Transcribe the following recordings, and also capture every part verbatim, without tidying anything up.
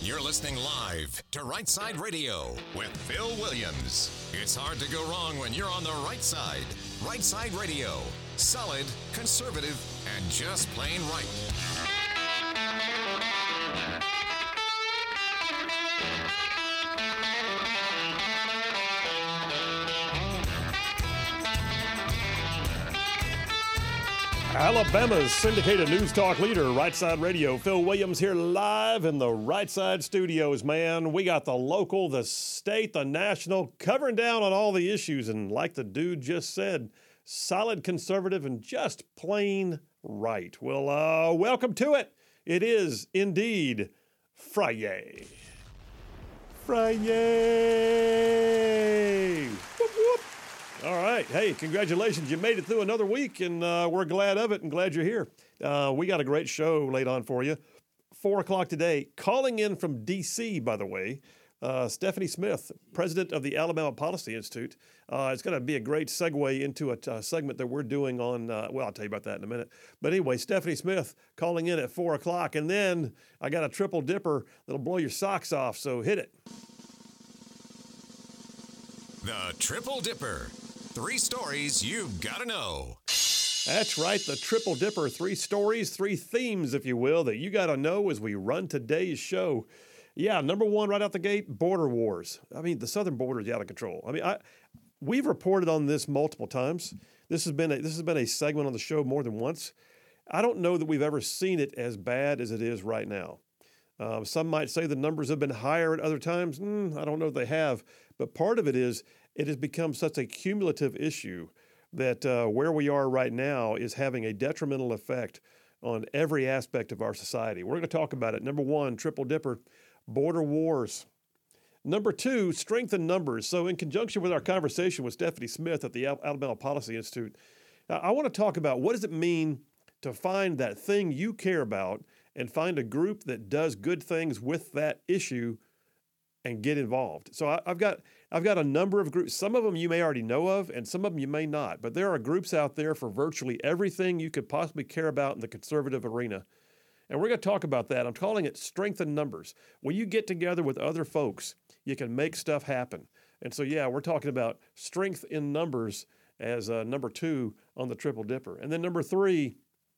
You're listening live to Right Side Radio with Phil Williams. It's hard to go wrong when you're on the right side. Right Side Radio. Solid, conservative, and just plain right. Alabama's syndicated news talk leader, Right Side Radio. Phil Williams here live in the Right Side studios, man. We got the local, the state, the national, covering down on all the issues. And like the dude just said, solid conservative and just plain right. Well, uh, welcome to it. It is indeed Friday. Friday. Whoop, whoop. All right. Hey, congratulations. You made it through another week, and uh, we're glad of it and glad you're here. Uh, we got a great show laid on for you. Four o'clock today. Calling in from D C, by the way, uh, Stephanie Smith, president of the Alabama Policy Institute. Uh, it's going to be a great segue into a uh, segment that we're doing on, uh, well, I'll tell you about that in a minute. But anyway, Stephanie Smith calling in at four o'clock. And then I got a triple dipper that'll blow your socks off, so hit it. The Triple Dipper. Three stories you've got to know. That's right, the Triple Dipper. Three stories, three themes, if you will, that you got to know as we run today's show. Yeah, number one right out the gate, border wars. I mean, the southern border is out of control. I mean, I we've reported on this multiple times. This has been a, this has been a segment on the show more than once. I don't know that we've ever seen it as bad as it is right now. Um, some might say the numbers have been higher at other times. Mm, I don't know if they have. But part of it is it has become such a cumulative issue that uh, where we are right now is having a detrimental effect on every aspect of our society. We're going to talk about it. Number one, Triple Dipper, border wars. Number two, strength in numbers. So in conjunction with our conversation with Stephanie Smith at the Alabama Policy Institute, I want to talk about what does it mean to find that thing you care about and find a group that does good things with that issue and get involved. So I, I've got I've got a number of groups. Some of them you may already know of, and some of them you may not. But there are groups out there for virtually everything you could possibly care about in the conservative arena. And we're going to talk about that. I'm calling it strength in numbers. When you get together with other folks, you can make stuff happen. And so, yeah, we're talking about strength in numbers as uh, number two on the Triple Dipper. And then number three,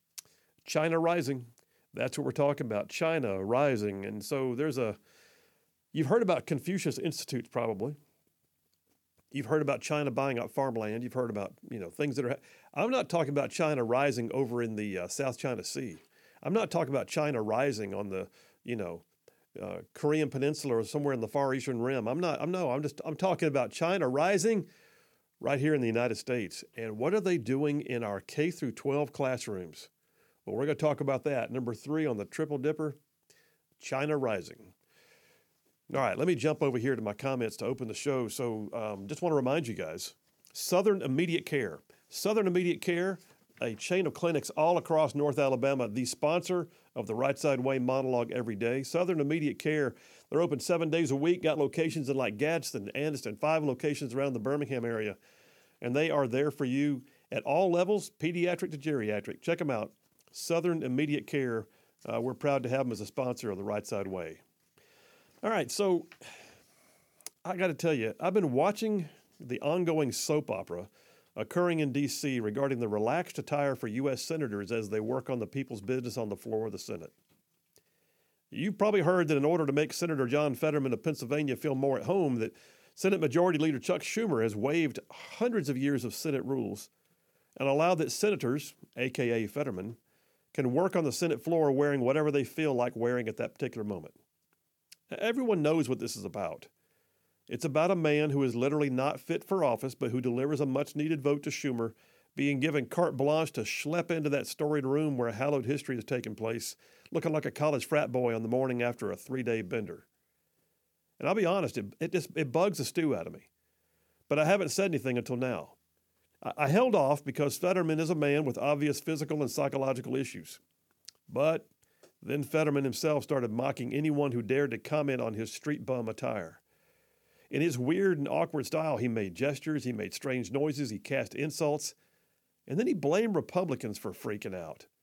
China rising. That's what we're talking about, China rising. And so there's a, you've heard about Confucius Institutes probably. You've heard about China buying up farmland. You've heard about, you know, things that are, I'm not talking about China rising over in the uh, South China Sea. I'm not talking about China rising on the, you know, uh, Korean Peninsula or somewhere in the Far Eastern Rim. I'm not, I'm no, I'm just, I'm talking about China rising right here in the United States. And what are they doing in our K through twelve classrooms? Well, we're going to talk about that. Number three on the Triple Dipper, China rising. All right, let me jump over here to my comments to open the show. So um, just want to remind you guys, Southern Immediate Care. Southern Immediate Care, a chain of clinics all across North Alabama, the sponsor of the Right Side Way monologue every day. Southern Immediate Care, they're open seven days a week, got locations in like Gadsden, Anniston, five locations around the Birmingham area. And they are there for you at all levels, pediatric to geriatric. Check them out. Southern Immediate Care. Uh, we're proud to have them as a sponsor of the Right Side Way. All right, so I got to tell you, I've been watching the ongoing soap opera occurring in D C regarding the relaxed attire for U S senators as they work on the people's business on the floor of the Senate. You've probably heard that in order to make Senator John Fetterman of Pennsylvania feel more at home, that Senate Majority Leader Chuck Schumer has waived hundreds of years of Senate rules and allowed that senators, a k a. Fetterman, can work on the Senate floor wearing whatever they feel like wearing at that particular moment. Everyone knows what this is about. It's about a man who is literally not fit for office, but who delivers a much-needed vote to Schumer, being given carte blanche to schlep into that storied room where a hallowed history has taken place, looking like a college frat boy on the morning after a three-day bender. And I'll be honest, it, it just it bugs the stew out of me. But I haven't said anything until now. I, I held off because Fetterman is a man with obvious physical and psychological issues. But then Fetterman himself started mocking anyone who dared to comment on his street bum attire. In his weird and awkward style, he made gestures, he made strange noises, he cast insults, and then he blamed Republicans for freaking out.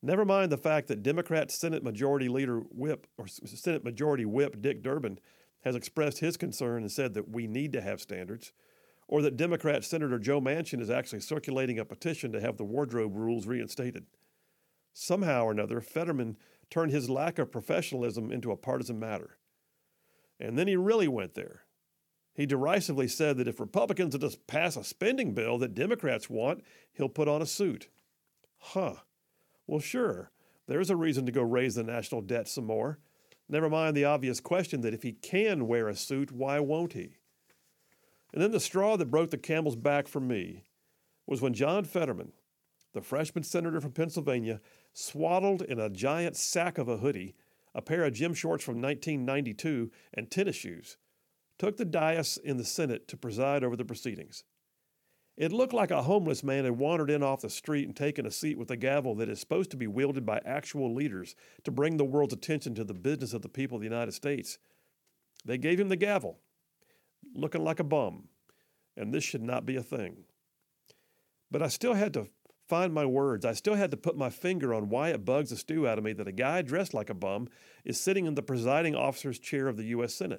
Never mind the fact that Democrat Senate Majority Leader Whip, or Senate Majority Whip Dick Durbin, has expressed his concern and said that we need to have standards, or that Democrat Senator Joe Manchin is actually circulating a petition to have the wardrobe rules reinstated. Somehow or another, Fetterman turned his lack of professionalism into a partisan matter. And then he really went there. He derisively said that if Republicans will just pass a spending bill that Democrats want, he'll put on a suit. Huh. Well, sure, there's a reason to go raise the national debt some more. Never mind the obvious question that if he can wear a suit, why won't he? And then the straw that broke the camel's back for me was when John Fetterman, the freshman senator from Pennsylvania, swaddled in a giant sack of a hoodie, a pair of gym shorts from nineteen ninety-two, and tennis shoes, took the dais in the Senate to preside over the proceedings. It looked like a homeless man had wandered in off the street and taken a seat with a gavel that is supposed to be wielded by actual leaders to bring the world's attention to the business of the people of the United States. They gave him the gavel, looking like a bum, and this should not be a thing. But I still had to find my words. I still had to put my finger on why it bugs the stew out of me that a guy dressed like a bum is sitting in the presiding officer's chair of the U S Senate.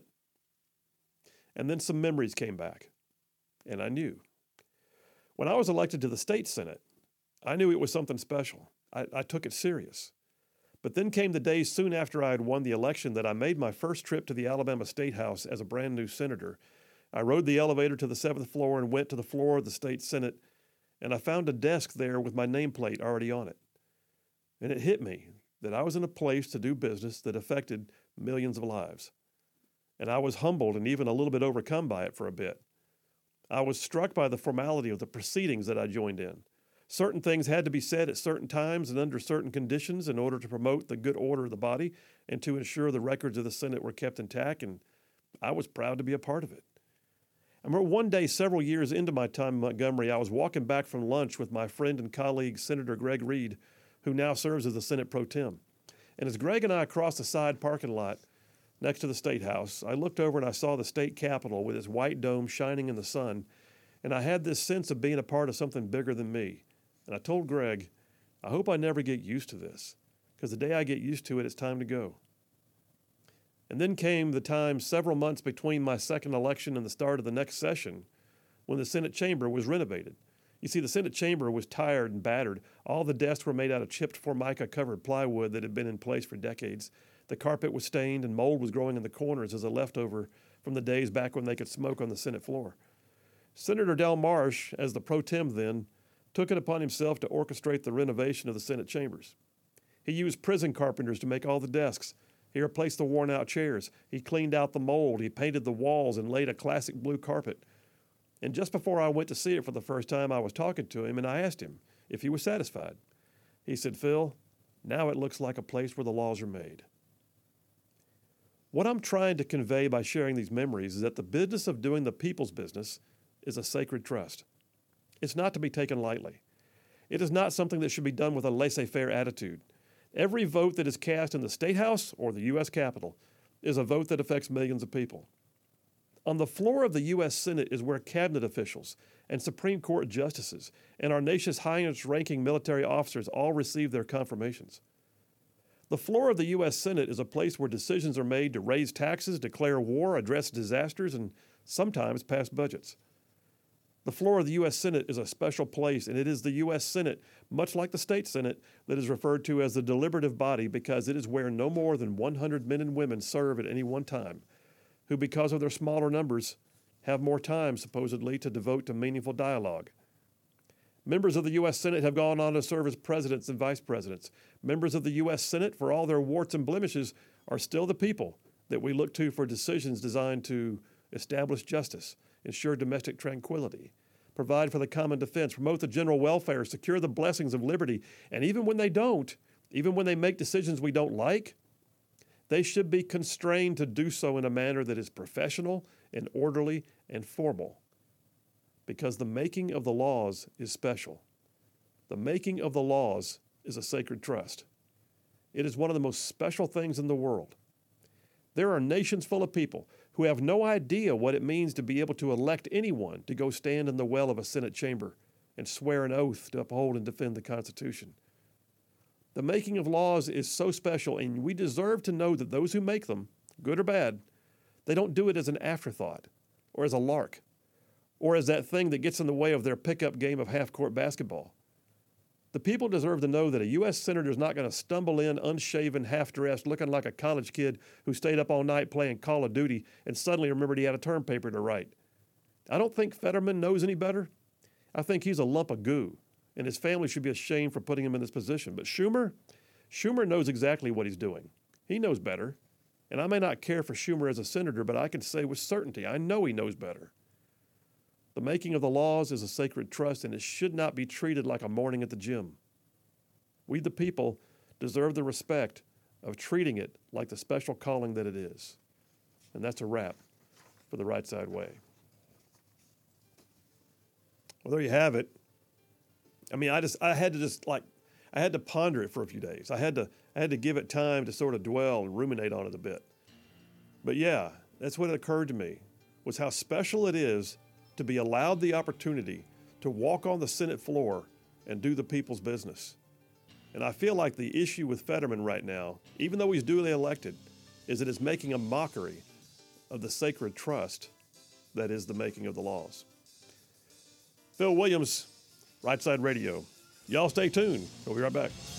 And then some memories came back, and I knew. When I was elected to the state Senate, I knew it was something special. I, I took it serious. But then came the days soon after I had won the election that I made my first trip to the Alabama State House as a brand new senator. I rode the elevator to the seventh floor and went to the floor of the state Senate, and I found a desk there with my nameplate already on it. And it hit me that I was in a place to do business that affected millions of lives. And I was humbled and even a little bit overcome by it for a bit. I was struck by the formality of the proceedings that I joined in. Certain things had to be said at certain times and under certain conditions in order to promote the good order of the body and to ensure the records of the Senate were kept intact, and I was proud to be a part of it. I remember one day several years into my time in Montgomery, I was walking back from lunch with my friend and colleague, Senator Greg Reed, who now serves as the Senate Pro Tem. And as Greg and I crossed the side parking lot next to the State House, I looked over and I saw the state capitol with its white dome shining in the sun, and I had this sense of being a part of something bigger than me. And I told Greg, I hope I never get used to this, because the day I get used to it, it's time to go. And then came the time several months between my second election and the start of the next session when the Senate chamber was renovated. You see, the Senate chamber was tired and battered. All the desks were made out of chipped Formica-covered plywood that had been in place for decades. The carpet was stained and mold was growing in the corners as a leftover from the days back when they could smoke on the Senate floor. Senator Del Marsh, as the pro tem then, took it upon himself to orchestrate the renovation of the Senate chambers. He used prison carpenters to make all the desks. He replaced the worn-out chairs. He cleaned out the mold. He painted the walls and laid a classic blue carpet. And just before I went to see it for the first time, I was talking to him, and I asked him if he was satisfied. He said, Phil, now it looks like a place where the laws are made. What I'm trying to convey by sharing these memories is that the business of doing the people's business is a sacred trust. It's not to be taken lightly. It is not something that should be done with a laissez-faire attitude. Every vote that is cast in the State House or the U S Capitol is a vote that affects millions of people. On the floor of the U S Senate is where cabinet officials and Supreme Court justices and our nation's highest-ranking military officers all receive their confirmations. The floor of the U S Senate is a place where decisions are made to raise taxes, declare war, address disasters, and sometimes pass budgets. The floor of the U S Senate is a special place, and it is the U S Senate, much like the state Senate, that is referred to as the deliberative body because it is where no more than one hundred men and women serve at any one time, who, because of their smaller numbers, have more time, supposedly, to devote to meaningful dialogue. Members of the U S Senate have gone on to serve as presidents and vice presidents. Members of the U S Senate, for all their warts and blemishes, are still the people that we look to for decisions designed to establish justice, ensure domestic tranquility, provide for the common defense, promote the general welfare, secure the blessings of liberty. And even when they don't, even when they make decisions we don't like, they should be constrained to do so in a manner that is professional and orderly and formal. Because the making of the laws is special. The making of the laws is a sacred trust. It is one of the most special things in the world. There are nations full of people who have no idea what it means to be able to elect anyone to go stand in the well of a Senate chamber and swear an oath to uphold and defend the Constitution. The making of laws is so special, and we deserve to know that those who make them, good or bad, they don't do it as an afterthought or as a lark or as that thing that gets in the way of their pickup game of half-court basketball. The people deserve to know that a U S senator is not going to stumble in unshaven, half-dressed, looking like a college kid who stayed up all night playing Call of Duty and suddenly remembered he had a term paper to write. I don't think Fetterman knows any better. I think he's a lump of goo, and his family should be ashamed for putting him in this position. But Schumer, Schumer knows exactly what he's doing. He knows better. And I may not care for Schumer as a senator, but I can say with certainty, I know he knows better. The making of the laws is a sacred trust, and it should not be treated like a morning at the gym. We, the people, deserve the respect of treating it like the special calling that it is. And that's a wrap for the Right Side Way. Well, there you have it. I mean, I just, I had to just like, I had to ponder it for a few days. I had to, I had to give it time to sort of dwell and ruminate on it a bit. But yeah, that's what occurred to me, was how special it is to be allowed the opportunity to walk on the Senate floor and do the people's business. And I feel like the issue with Fetterman right now, even though he's duly elected, is that it's making a mockery of the sacred trust that is the making of the laws. Phil Williams, Right Side Radio. Y'all stay tuned. We'll be right back.